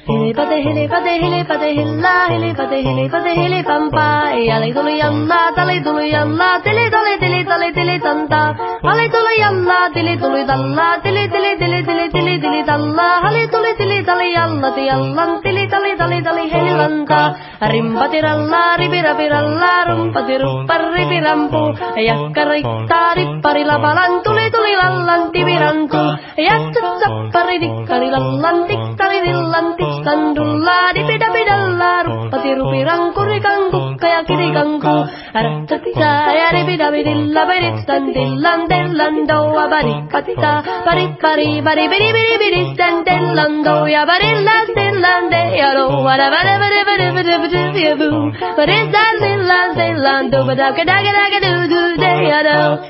Hilipate hilla, hilipate hilipampa. Ali tuli jalla, tali tuli jalla, tili tanta. Ali tuli jalla, tili tuli talla, tili talla. Ali tuli tili tali jalla, tiallan, tali helilanta. Rimpati ralla, ripirapiralla, rumpati ruppar, ripirampu. Jakkarikta, rippari lavalan, tuli lallan, tivirantu. Jatsut sappari, dikkari lallan, tikkari dillan, tiksandulla, dipidapidalla, ruppati rupiranku, rikanku, ja kirikanku. Arrattatisa, ja ripidapidilla, peritsan, dillan, dellan, doa, barikatisa, barikari, baribidibidibidissan, dellan, doa, barillan, dillan, deyalo, wada,